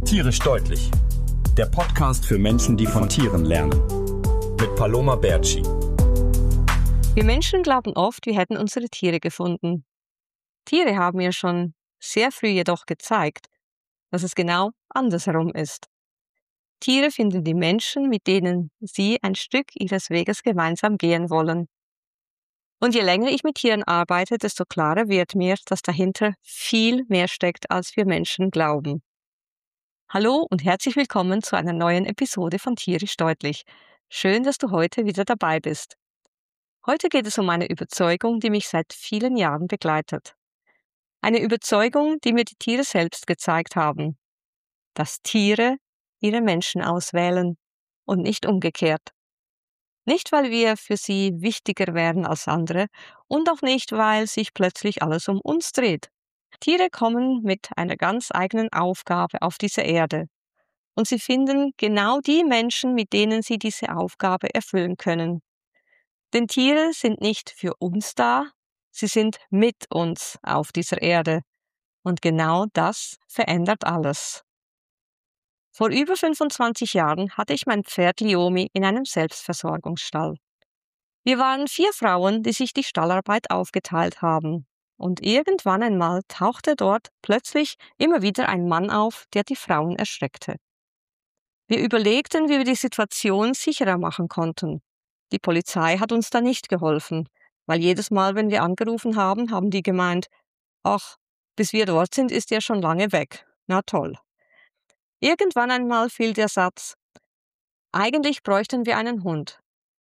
Tierisch deutlich. Der Podcast für Menschen, die von Tieren lernen. Mit Paloma Berci. Wir Menschen glauben oft, wir hätten unsere Tiere gefunden. Tiere haben mir schon sehr früh jedoch gezeigt, dass es genau andersherum ist. Tiere finden die Menschen, mit denen sie ein Stück ihres Weges gemeinsam gehen wollen. Und je länger ich mit Tieren arbeite, desto klarer wird mir, dass dahinter viel mehr steckt, als wir Menschen glauben. Hallo und herzlich willkommen zu einer neuen Episode von Tierisch deutlich. Schön, dass du heute wieder dabei bist. Heute geht es um eine Überzeugung, die mich seit vielen Jahren begleitet. Eine Überzeugung, die mir die Tiere selbst gezeigt haben. Dass Tiere ihre Menschen auswählen und nicht umgekehrt. Nicht, weil wir für sie wichtiger wären als andere und auch nicht, weil sich plötzlich alles um uns dreht. Tiere kommen mit einer ganz eigenen Aufgabe auf diese Erde. Und sie finden genau die Menschen, mit denen sie diese Aufgabe erfüllen können. Denn Tiere sind nicht für uns da, sie sind mit uns auf dieser Erde. Und genau das verändert alles. Vor über 25 Jahren hatte ich mein Pferd Liomi in einem Selbstversorgungsstall. Wir waren 4 Frauen, die sich die Stallarbeit aufgeteilt haben. Und irgendwann einmal tauchte dort plötzlich immer wieder ein Mann auf, der die Frauen erschreckte. Wir überlegten, wie wir die Situation sicherer machen konnten. Die Polizei hat uns da nicht geholfen, weil jedes Mal, wenn wir angerufen haben, haben die gemeint, ach, bis wir dort sind, ist er schon lange weg. Na toll. Irgendwann einmal fiel der Satz, eigentlich bräuchten wir einen Hund.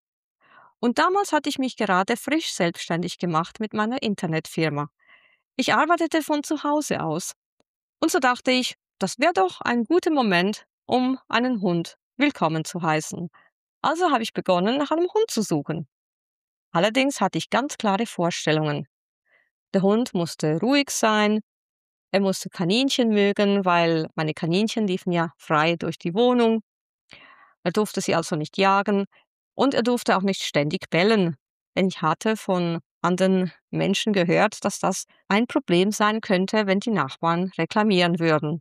Und damals hatte ich mich gerade frisch selbstständig gemacht mit meiner Internetfirma. Ich arbeitete von zu Hause aus. Und so dachte ich, das wäre doch ein guter Moment, um einen Hund willkommen zu heißen. Also habe ich begonnen, nach einem Hund zu suchen. Allerdings hatte ich ganz klare Vorstellungen. Der Hund musste ruhig sein, er musste Kaninchen mögen, weil meine Kaninchen liefen ja frei durch die Wohnung. Er durfte sie also nicht jagen und er durfte auch nicht ständig bellen, denn ich hatte von anderen Menschen gehört, dass das ein Problem sein könnte, wenn die Nachbarn reklamieren würden.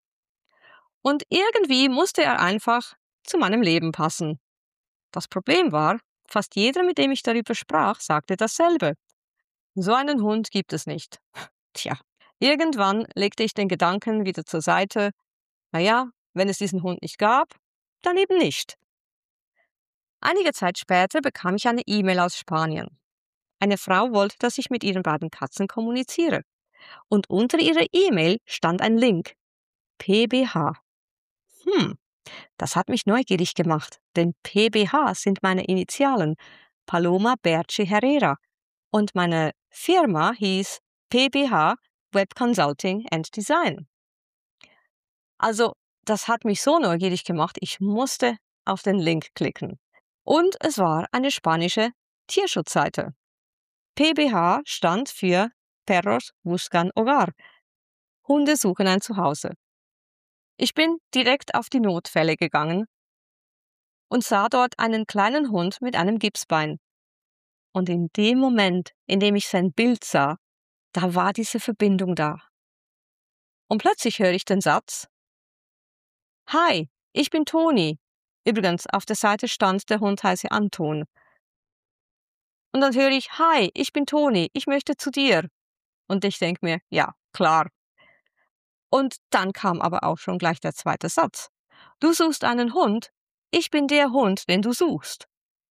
Und irgendwie musste er einfach zu meinem Leben passen. Das Problem war, fast jeder, mit dem ich darüber sprach, sagte dasselbe. So einen Hund gibt es nicht. Tja, irgendwann legte ich den Gedanken wieder zur Seite. Naja, wenn es diesen Hund nicht gab, dann eben nicht. Einige Zeit später bekam ich eine E-Mail aus Spanien. Eine Frau wollte, dass ich mit ihren beiden Katzen kommuniziere. Und unter ihrer E-Mail stand ein Link. PBH. Das hat mich neugierig gemacht, denn PBH sind meine Initialen, Paloma Berci Herrera. Und meine Firma hieß PBH Web Consulting and Design. Also, das hat mich so neugierig gemacht, ich musste auf den Link klicken. Und es war eine spanische Tierschutzseite. PBH stand für Perros Buscan Hogar. Hunde suchen ein Zuhause. Ich bin direkt auf die Notfälle gegangen und sah dort einen kleinen Hund mit einem Gipsbein. Und in dem Moment, in dem ich sein Bild sah, da war diese Verbindung da. Und plötzlich höre ich den Satz, Hi, ich bin Toni. Übrigens, auf der Seite stand, der Hund heiße Anton. Und dann höre ich, Hi, ich bin Toni, ich möchte zu dir. Und ich denke mir, ja, klar. Und dann kam aber auch schon gleich der zweite Satz. Du suchst einen Hund, ich bin der Hund, den du suchst.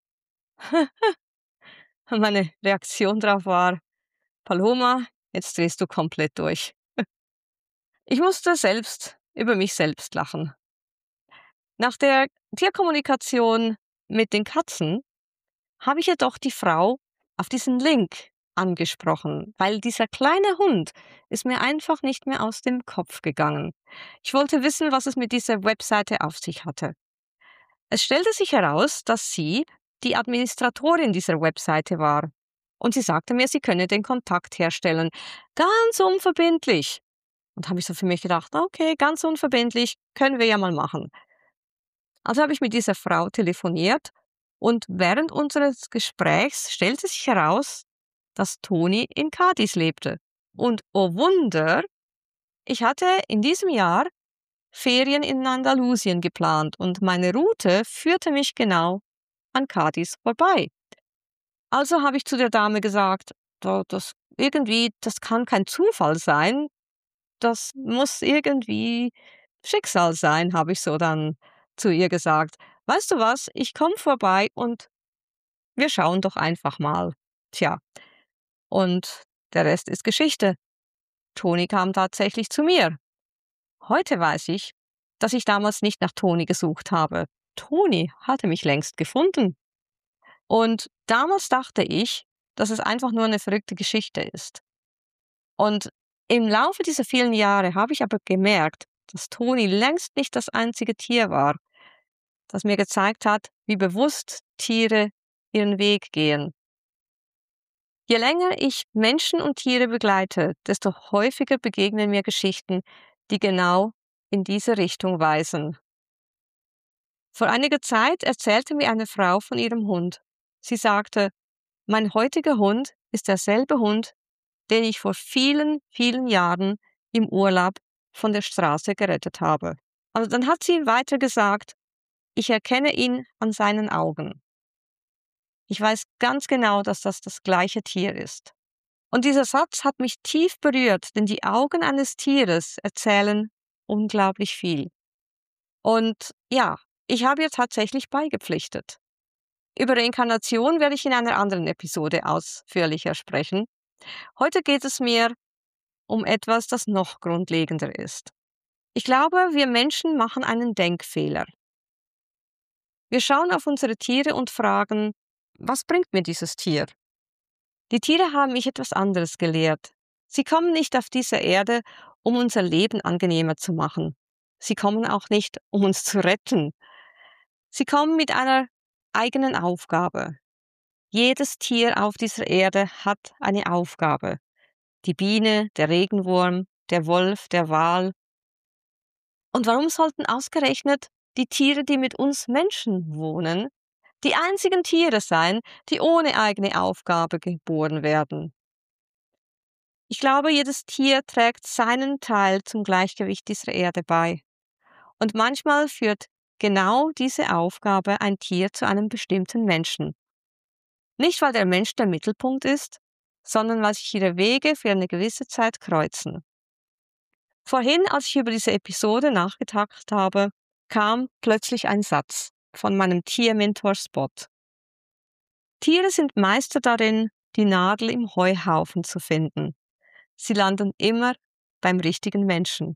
Und meine Reaktion darauf war, Paloma, jetzt drehst du komplett durch. Ich musste selbst über mich selbst lachen. Nach der Tierkommunikation mit den Katzen habe ich jedoch die Frau auf diesen Link angesprochen, weil dieser kleine Hund ist mir einfach nicht mehr aus dem Kopf gegangen. Ich wollte wissen, was es mit dieser Webseite auf sich hatte. Es stellte sich heraus, dass sie die Administratorin dieser Webseite war. Und sie sagte mir, sie könne den Kontakt herstellen. Ganz unverbindlich. Und habe ich so für mich gedacht, okay, ganz unverbindlich, können wir ja mal machen. Also habe ich mit dieser Frau telefoniert und während unseres Gesprächs stellte sich heraus, dass Toni in Cadiz lebte. Und oh Wunder, ich hatte in diesem Jahr Ferien in Andalusien geplant und meine Route führte mich genau an Cadiz vorbei. Also habe ich zu der Dame gesagt, das kann kein Zufall sein, das muss irgendwie Schicksal sein, habe ich so dann zu ihr gesagt. Weißt du was, ich komme vorbei und wir schauen doch einfach mal. Tja, und der Rest ist Geschichte. Toni kam tatsächlich zu mir. Heute weiß ich, dass ich damals nicht nach Toni gesucht habe. Toni hatte mich längst gefunden. Und damals dachte ich, dass es einfach nur eine verrückte Geschichte ist. Und im Laufe dieser vielen Jahre habe ich aber gemerkt, dass Toni längst nicht das einzige Tier war, das mir gezeigt hat, wie bewusst Tiere ihren Weg gehen. Je länger ich Menschen und Tiere begleite, desto häufiger begegnen mir Geschichten, die genau in diese Richtung weisen. Vor einiger Zeit erzählte mir eine Frau von ihrem Hund. Sie sagte, mein heutiger Hund ist derselbe Hund, den ich vor vielen, vielen Jahren im Urlaub von der Straße gerettet habe. Also dann hat sie weiter gesagt, ich erkenne ihn an seinen Augen. Ich weiß ganz genau, dass das gleiche Tier ist. Und dieser Satz hat mich tief berührt, denn die Augen eines Tieres erzählen unglaublich viel. Und ja, ich habe ihr tatsächlich beigepflichtet. Über Reinkarnation werde ich in einer anderen Episode ausführlicher sprechen. Heute geht es mir um etwas, das noch grundlegender ist. Ich glaube, wir Menschen machen einen Denkfehler. Wir schauen auf unsere Tiere und fragen, was bringt mir dieses Tier? Die Tiere haben mich etwas anderes gelehrt. Sie kommen nicht auf diese Erde, um unser Leben angenehmer zu machen. Sie kommen auch nicht, um uns zu retten. Sie kommen mit einer eigenen Aufgabe. Jedes Tier auf dieser Erde hat eine Aufgabe. Die Biene, der Regenwurm, der Wolf, der Wal. Und warum sollten ausgerechnet die Tiere, die mit uns Menschen wohnen, die einzigen Tiere sein, die ohne eigene Aufgabe geboren werden? Ich glaube, jedes Tier trägt seinen Teil zum Gleichgewicht dieser Erde bei. Und manchmal führt genau diese Aufgabe ein Tier zu einem bestimmten Menschen. Nicht, weil der Mensch der Mittelpunkt ist, sondern weil sich ihre Wege für eine gewisse Zeit kreuzen. Vorhin, als ich über diese Episode nachgedacht habe, kam plötzlich ein Satz von meinem Tiermentor Spot. Tiere sind Meister darin, die Nadel im Heuhaufen zu finden. Sie landen immer beim richtigen Menschen.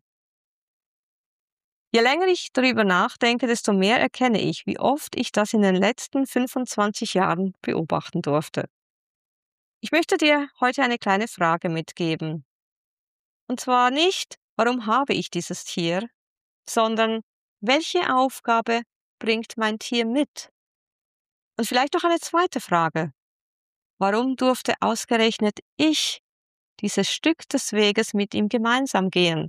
Je länger ich darüber nachdenke, desto mehr erkenne ich, wie oft ich das in den letzten 25 Jahren beobachten durfte. Ich möchte dir heute eine kleine Frage mitgeben. Und zwar nicht, warum habe ich dieses Tier, sondern welche Aufgabe bringt mein Tier mit? Und vielleicht noch eine zweite Frage. Warum durfte ausgerechnet ich dieses Stück des Weges mit ihm gemeinsam gehen?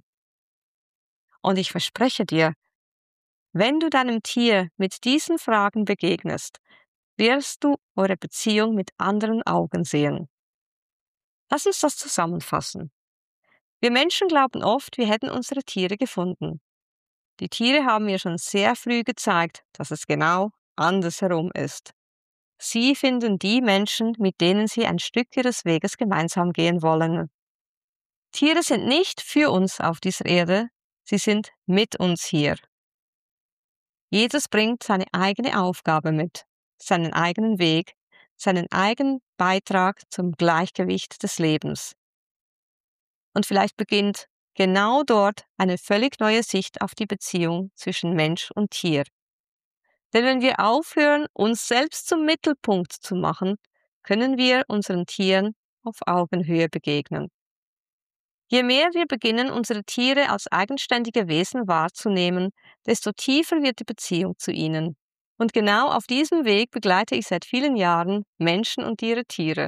Und ich verspreche dir, wenn du deinem Tier mit diesen Fragen begegnest, wirst du eure Beziehung mit anderen Augen sehen. Lass uns das zusammenfassen. Wir Menschen glauben oft, wir hätten unsere Tiere gefunden. Die Tiere haben mir schon sehr früh gezeigt, dass es genau andersherum ist. Sie finden die Menschen, mit denen sie ein Stück ihres Weges gemeinsam gehen wollen. Tiere sind nicht für uns auf dieser Erde, sie sind mit uns hier. Jedes bringt seine eigene Aufgabe mit, seinen eigenen Weg, seinen eigenen Beitrag zum Gleichgewicht des Lebens. Und vielleicht beginnt genau dort eine völlig neue Sicht auf die Beziehung zwischen Mensch und Tier. Denn wenn wir aufhören, uns selbst zum Mittelpunkt zu machen, können wir unseren Tieren auf Augenhöhe begegnen. Je mehr wir beginnen, unsere Tiere als eigenständige Wesen wahrzunehmen, desto tiefer wird die Beziehung zu ihnen. Und genau auf diesem Weg begleite ich seit vielen Jahren Menschen und ihre Tiere.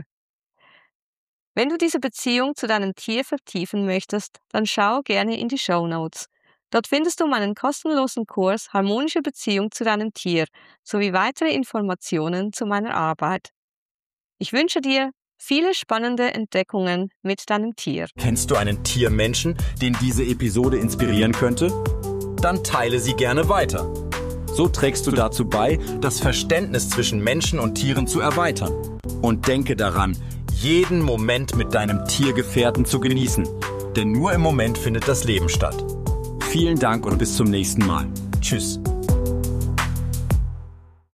Wenn du diese Beziehung zu deinem Tier vertiefen möchtest, dann schau gerne in die Shownotes. Dort findest du meinen kostenlosen Kurs Harmonische Beziehung zu deinem Tier sowie weitere Informationen zu meiner Arbeit. Ich wünsche dir viele spannende Entdeckungen mit deinem Tier. Kennst du einen Tiermenschen, den diese Episode inspirieren könnte? dann teile sie gerne weiter. So trägst du dazu bei, das Verständnis zwischen Menschen und Tieren zu erweitern. Und denke daran, jeden Moment mit deinem Tiergefährten zu genießen. Denn nur im Moment findet das Leben statt. Vielen Dank und bis zum nächsten Mal. Tschüss.